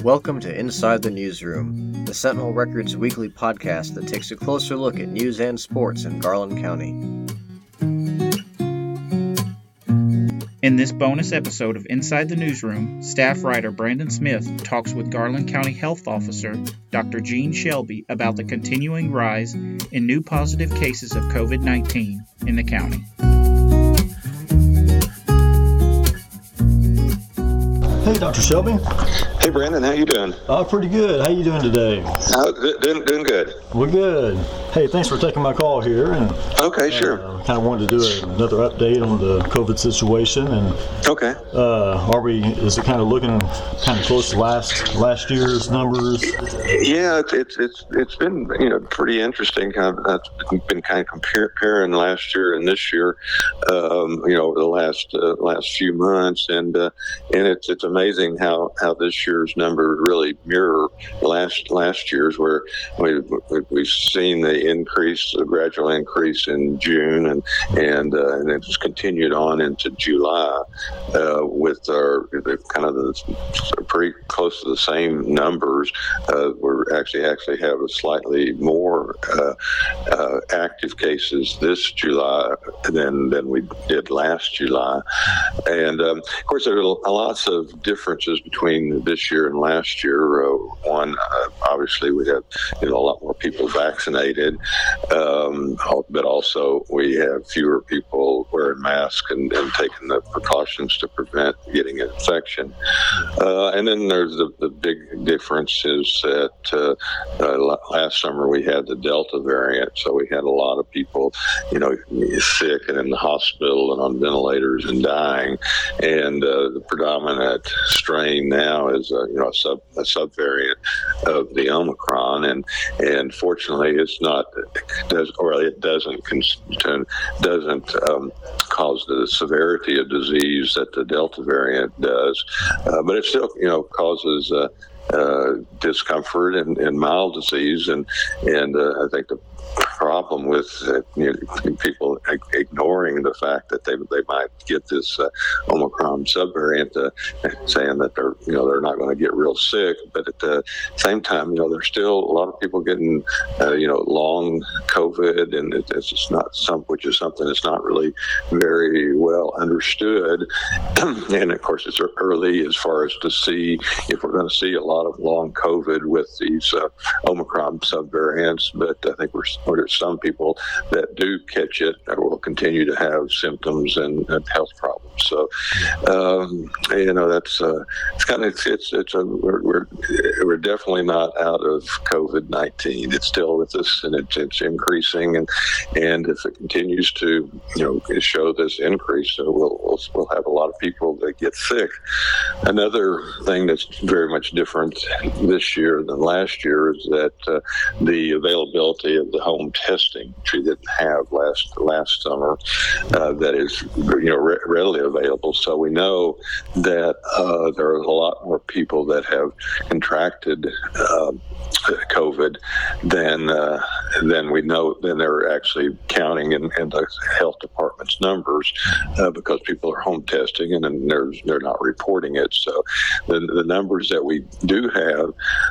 Welcome to Inside the Newsroom, the Sentinel Records weekly podcast that takes a closer look at news and sports in Garland County. In this bonus episode of Inside the Newsroom, staff writer Brandon Smith talks with Garland County Health Officer Dr. Gene Shelby about the continuing rise in new positive cases of COVID-19 in the county. Hey, Dr. Shelby. Hey, Brandon, how you doing? Pretty good. How you doing today? Doing good. We're good. Hey, thanks for taking my call here. And okay, sure. Kind of wanted to do another update on the COVID situation. And okay. Is it kind of looking kind of close to last year's numbers? Yeah, it's been pretty interesting. I've been kind of comparing last year and this year, over the last few months, and it's amazing how this year's number really mirror last year's, where we've seen the gradual increase in June, and it's continued on into July with our kind of the pretty close to the same numbers. We're actually have a slightly more active cases this July than we did last July, and of course there are lots of differences between this year and last year. One, obviously we have a lot more people vaccinated, but also we have fewer people wearing masks and taking the precautions to prevent getting an infection. And then there's the big difference is that last summer we had the Delta variant, so we had a lot of people, sick and in the hospital and on ventilators and dying. And the predominant strain now is a subvariant of the Omicron, and fortunately it doesn't cause the severity of disease that the Delta variant does, but it still causes discomfort and mild disease, and I think the problem with people ignoring the fact that they might get this Omicron subvariant, saying that they're not going to get real sick, but at the same time, there's still a lot of people getting long COVID, and it's just not which is something that's not really very well understood. And of course, it's early as far as to see if we're going to see a lot of long COVID with these Omicron subvariants, but I think there's some people that do catch it and will continue to have symptoms and health problems. So, that's we're definitely not out of COVID-19. It's still with us, and it's increasing, and if it continues to show this increase, we'll have a lot of people that get sick. Another thing that's very much different this year than last year is that the availability of the home testing, which we didn't have last summer, that is readily available. So we know that there are a lot more people that have contracted COVID than we know, than they're actually counting in the health department's numbers, because people are home testing and they're not reporting it. So the numbers that we do have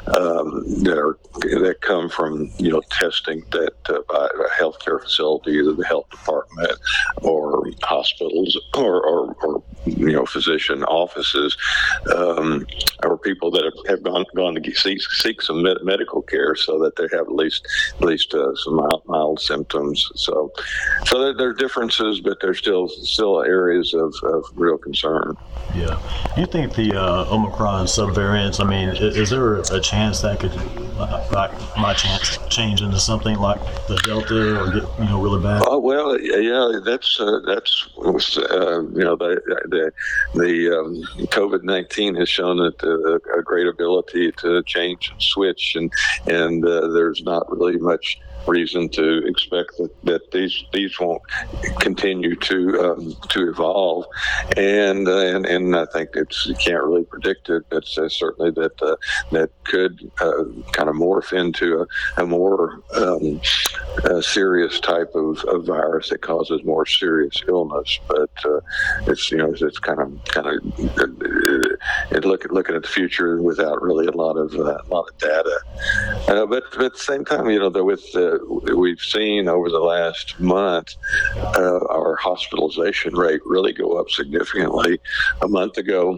that come from testing that by a healthcare facility, either the health department or hospitals or physician offices, or people that have gone to seek some medical care, so that they have at least some mild symptoms. So there are differences, but there's still areas of real concern. Yeah. Do you think the Omicron subvariants, is there a chance that could change into something like the Delta or get really bad? Oh well, yeah, that's the COVID-19 has shown that a great ability to change and switch, and there's not really much reason to expect that these won't continue to evolve, and I think you can't really predict it, but certainly that could kind of morph into a more serious type of virus that causes more serious illness. But it's kind of looking at the future without really a lot of data. But at the same time, we've seen over the last month our hospitalization rate really go up significantly. A month ago,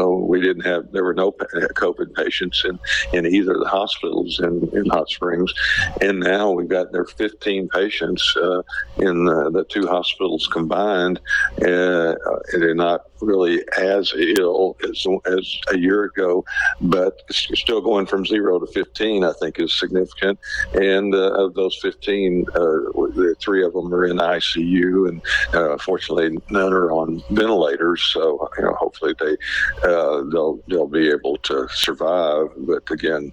there were no COVID patients in either of the hospitals in Hot Springs, and now we've got there 15 patients in the two hospitals combined. They're not really as ill as a year ago, but still going from 0 to 15, I think, is significant. And of those 15, the 3 of them are in ICU, and fortunately, none are on ventilators. So, hopefully they'll be able to survive. But again,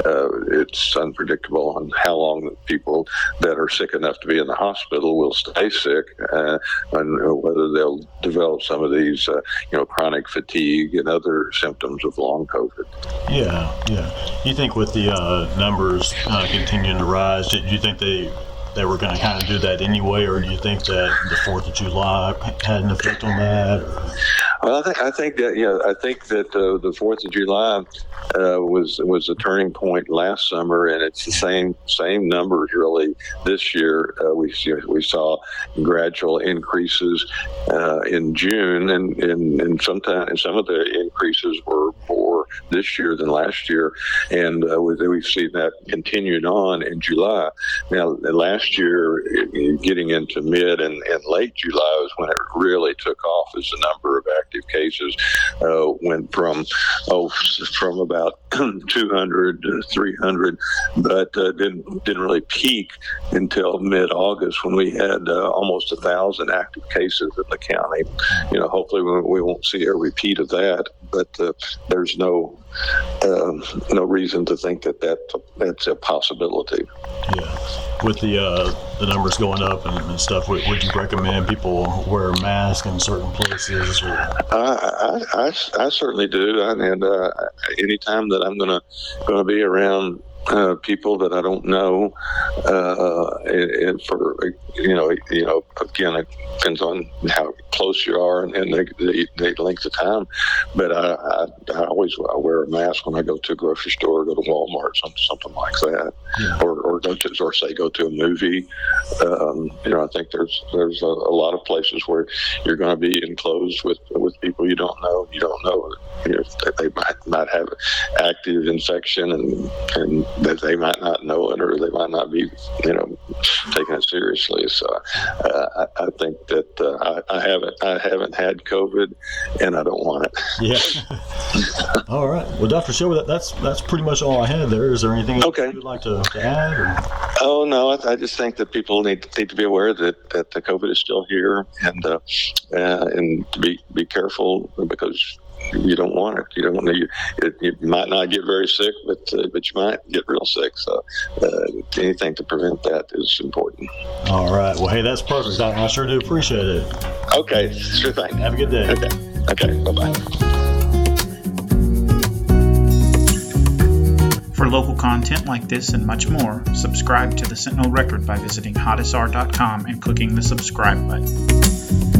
it's unpredictable on how long the people that are sick enough to be in the hospital will stay sick, and whether they'll develop some of these, chronic fatigue and other symptoms of long COVID. Yeah. You think with the numbers continuing to rise, do you think they were going to kind of do that anyway, or do you think that the 4th of July had an effect on that? Well, I think that the 4th of July was a turning point last summer, and it's the same numbers really this year. We saw gradual increases in June, and sometimes some of the increases were more this year than last year, and we've seen that continued on in July. Now, last year, getting into mid and late July was when it really took off as the number of active cases went from about 200 to 300, but didn't really peak until mid-August when we had almost 1,000 active cases in the county. Hopefully we won't see a repeat of that, but there's no reason to think that's a possibility. Yeah. With the numbers going up and stuff, would you recommend people wear masks in certain places? I certainly do, and anytime that I'm going to be around people that I don't know, and for again, it depends on how close you are and the length of time. But I always wear a mask when I go to a grocery store, go to Walmart, something like that, or go to a movie. I think there's a lot of places where you're going to be enclosed with people you don't know. You don't know if they might have active infection, and that they might not know it, or they might not be taking it seriously. So I think that I haven't had COVID, and I don't want it. Yeah. All right. Well, Dr. Shelby, that's pretty much all I had there. Is there anything else you'd like to add? Or? Oh no, I just think that people need to be aware that the COVID is still here, and to be careful, because you don't want it. You don't want to. You might not get very sick, but you might get real sick. So anything to prevent that is important. All right. Well, hey, that's perfect. I sure do appreciate it. Okay, sure thing. Have a good day. Okay. Bye-bye. For local content like this and much more, subscribe to the Sentinel Record by visiting hotsr.com and clicking the subscribe button.